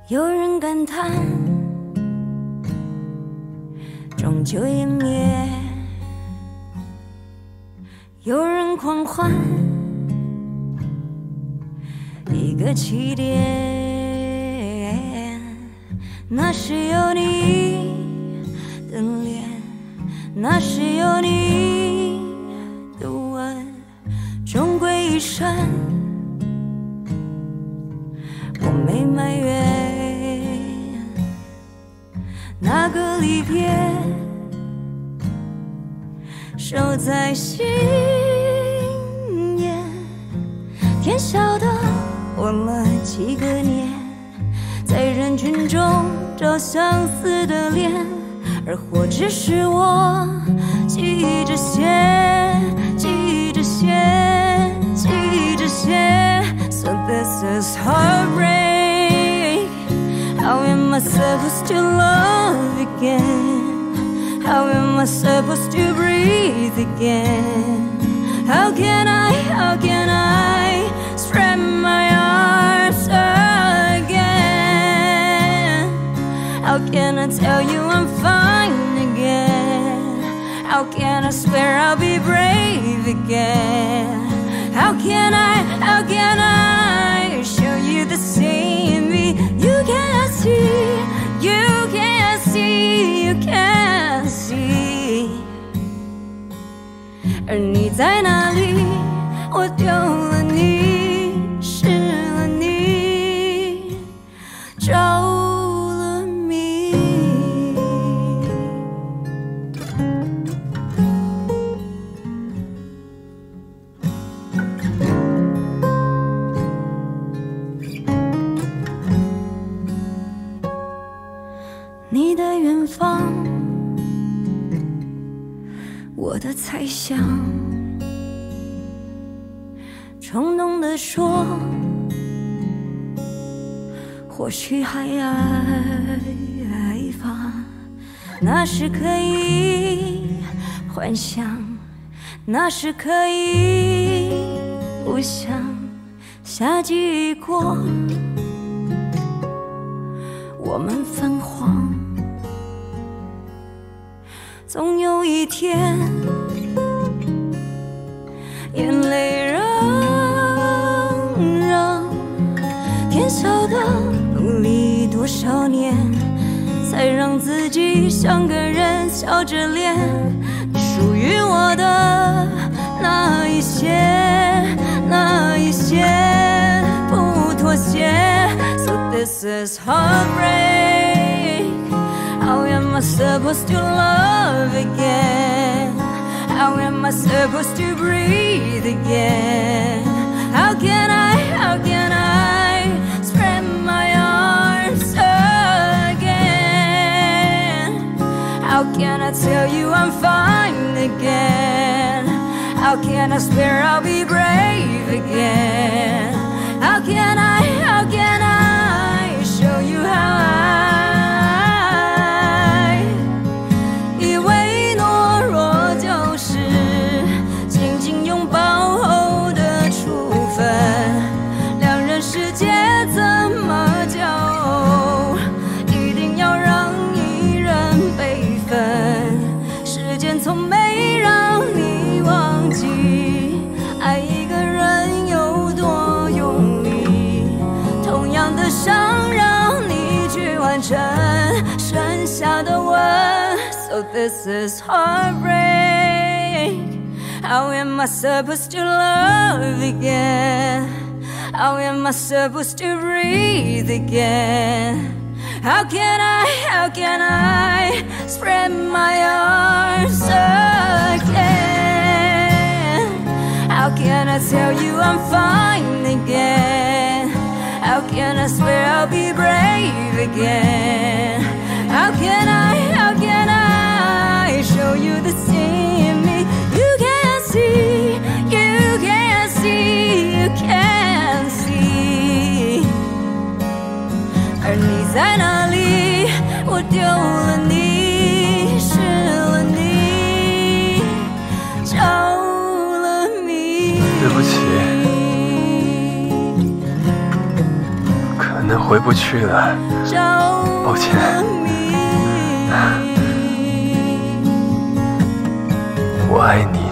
有人感叹终究湮灭，有人狂欢一个起点。那是有你的脸，那是有你的吻，终归一生我没埋怨。那个离别守在心眼，天晓得过了几个年，在人群中找相似的脸，而或只是我记着些，记着些，记着些。So this is heartbreak. How am I supposed to love again? How am I supposed to breathe again? How can I spread my arms again? How can I tell you I'm fine again? How can I swear I'll be brave again? How can I show you the same me? You can't see, you can't see, you can't see. 而你在哪里？我丢了你，失了你，着了迷。你的远方，我的猜想，冲动地说，或许还爱吧，那是可以幻想，那是可以不想。夏季已过，我们泛黄，总有一天眼泪让天晓得努力多少年，才让自己像个人笑着脸。属于我的那一些，那一些不妥协。So this is heartbreak. How am I supposed to love again? How am I supposed to breathe again? How can I spread my arms again? How can I tell you I'm fine again? How can I swear I'll be brave again? How can I show you how I 以为懦弱就是紧紧拥抱后的处分，两人世界怎么交欧，一定要让一人悲愤。时间从没让你忘记爱一个人有多用力，同样的伤让你去完成剩下的吻。So this is heartbreak. How am I supposed to love again? How am I supposed to breathe again? How can I spread my arms again? How can I tell you I'm fine again? How can I swear I'll be brave again? How can I show you the same me? You can't see, you can't see, you can't see. 而你在哪里？我丢了你，失了你，着了迷。 对不起，可能能回不去了，抱歉。我爱你。